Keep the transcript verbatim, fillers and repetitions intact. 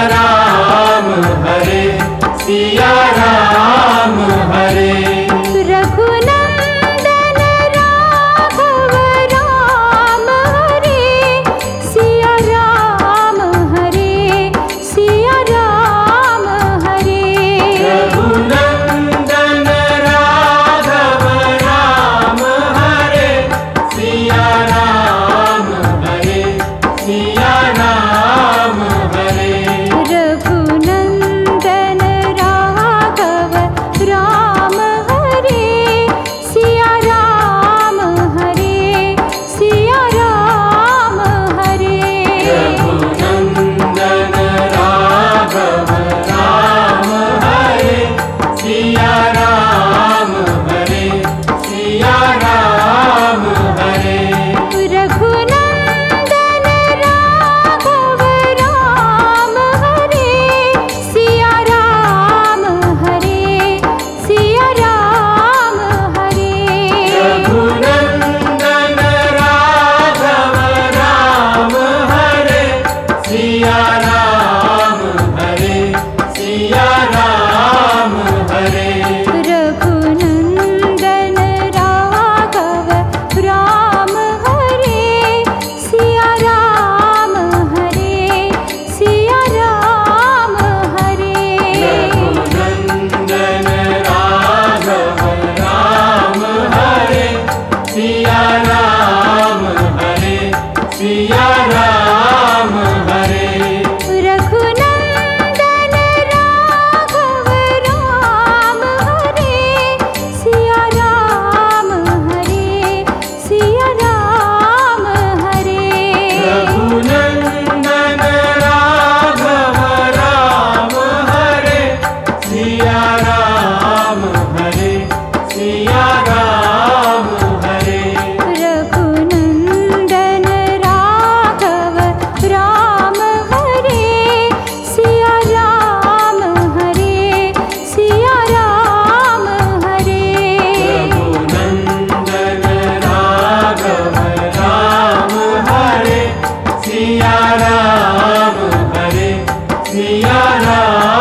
Ram Hare Siya Ram Hare. Raghunandan Raghav Ram Hare Siya Ram Hare Siya Ram Hare. Raghunandan Raghav Ram Hare Siya Ram Hare Siya Ram Hare. Raghunandan Raghav Ram Hare Siya Ram Hare Siya Ram Hare. Raghunandan Raghav Ram Hare Siya Ram Hare Siya Ram Hare. Raghunandan Raghav Ram Hare Siya Ram Hare Siya Ram Hare. Raghunandan Raghav Ram Hare Siya Ram Hare Siya Ram Hare. Raghunandan Raghav Ram Hare Siya Ram Hare Siya Ram Hare. Raghunandan Raghav Ram Hare Siya Ram Hare Siya Ram Hare. Raghunandan Raghav Ram Hare Siya Ram Hare Siya Ram Hare. Raghunandan Raghav Ram Hare Siya Ram Hare Siya Ram Hare. Raghunandan Raghav Ram Hare Siya Ram Hare Siya Ram Hare. Raghunandan Raghav Ram Hare Siya Ram Hare Siya Ram